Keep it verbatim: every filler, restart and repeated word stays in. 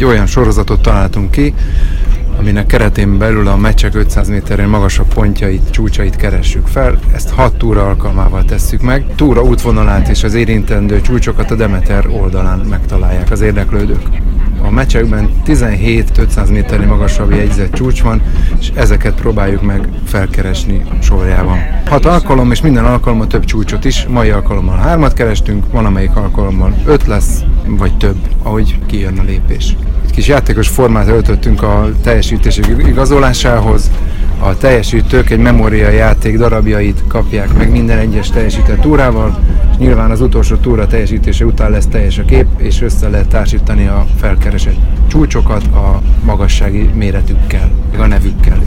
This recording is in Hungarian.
egy olyan sorozatot találtunk ki, aminek keretén belül a meccsek ötszáz méterén magasabb pontjait, csúcsait keressük fel. Ezt hat túra alkalmával tesszük meg. Túra útvonalát és az érintendő csúcsokat a Demeter oldalán megtalálják az érdeklődők. A meccsekben tizenhét ötszáz méternél magasabb jegyzett csúcs van, és ezeket próbáljuk meg felkeresni sorjában. Hat alkalom, és minden alkalommal több csúcsot is. Mai alkalommal hármat kerestünk, van amelyik alkalommal öt lesz, vagy több, ahogy kijön a lépés. Egy kis játékos formát öltöttünk a teljesítésük igazolásához. A teljesítők egy memória játék darabjait kapják meg minden egyes teljesített túrával, és nyilván az utolsó túra teljesítése után lesz teljes a kép, és össze lehet társítani a felkeresett csúcsokat a magassági méretükkel, a nevükkel.